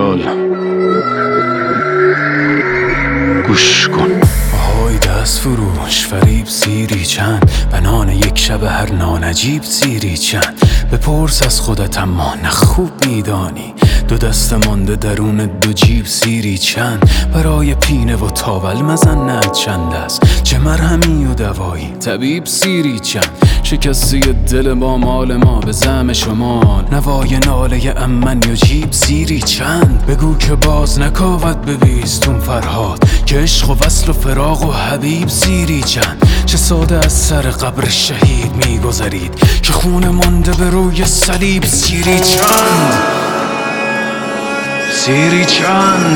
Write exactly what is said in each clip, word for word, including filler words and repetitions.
خیال گوش کن. آهای دست فروش فریب سیری چند، بنان یک شب هر نانجیب سیری چند. بپرس از خودت اما نه خوب میدانی، دو دست مانده درون دو جیب سیری چند. برای پینه و تاول مزنت چند است، چه مرهمی و دوایی طبیب سیری چند. شکسته دل ما مال ما به زعم شما، نوای ناله امن یا جیب سیری چند. بگو که باز نکاود به بیستون فرهاد، که عشق و وصل و فراق و حبیب سیری چند. چه ساده از سر قبر شهید میگذرید، که خون مانده به روی صلیب سیری چند. سیری چند.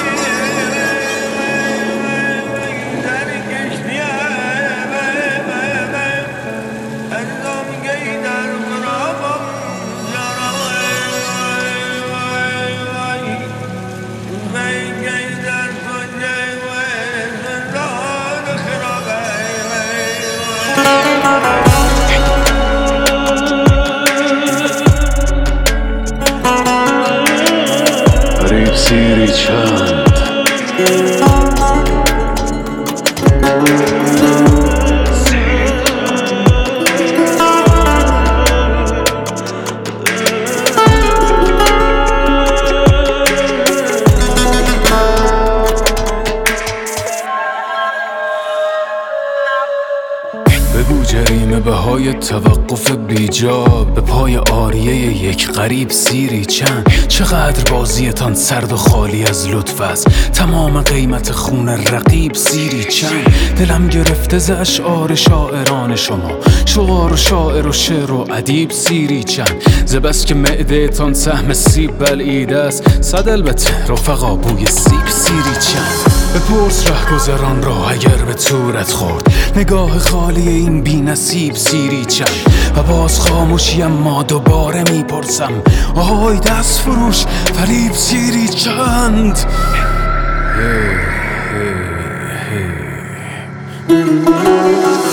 فریب سیری چند. بگو جریمه بهای توقف بیجا، به پای آریه یک غریب سیری چند. چقدر بازیتان سرد و خالی از لطف است، تمام قیمت خون رقیب سیری چند. دلم گرفته ز اشعار شاعران شما، شعار و شاعر و شعر و ادیب سیری چند. ز بس که معده تان سهم سیب بلعیده است، صد البته رفقا بوی سیب سیری چند. بپرس رهگذران را اگر به تورت خورد، نگاه خالی این بی نصیب سیری چند. و باز خاموشی اما دوباره میپرسم، آهای دست فروش فریب سیری چند. هی هی هی